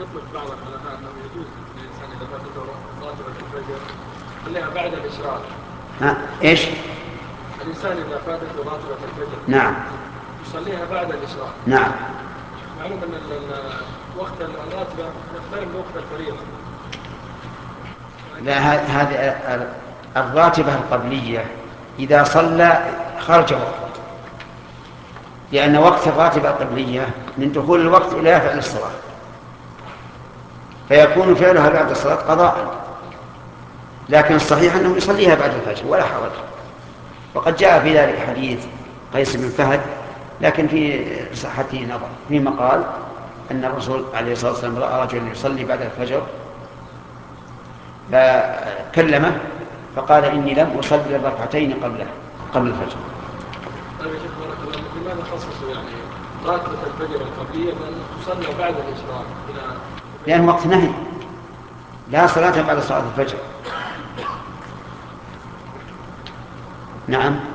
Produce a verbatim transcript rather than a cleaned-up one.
يطلق بعض العلماء أنه يجوز للإنسان إذا فاتته راتبة الفجر يصليها بعد الإشراق. ها إيش؟ الإنسان إذا فاتته راتبة الفجر نعم يصليها بعد الإشراق. نعم. معلوم أن وقت الراتبة يختلف بوقت الفريضة. لا، هذه الراتبة القبلية إذا صلى خرج وقت، لأن وقت الراتبة القبلية من دخول الوقت إلى فعل الصلاة، فيكون فعلها بعد الصلاة قضاء، لكن الصحيح أنه يصليها بعد الفجر ولا حرج. وقد جاء في ذلك حديث قيس بن فهد، لكن في صحته نظر، فيما قال أن الرسول عليه الصلاة والسلام رأى رجلا يصلي بعد الفجر فكلمه فقال إني لم أصلي الركعتين قبله قبل الفجر. طيب يا شيخ بارك الله فيك، لماذا خصصوا يعني راتبة الفجر القبلية بأن تصلى بعد الإشراق؟ إلى لأن وقت نهي، لا صلاة بعد صلاة الفجر. نعم.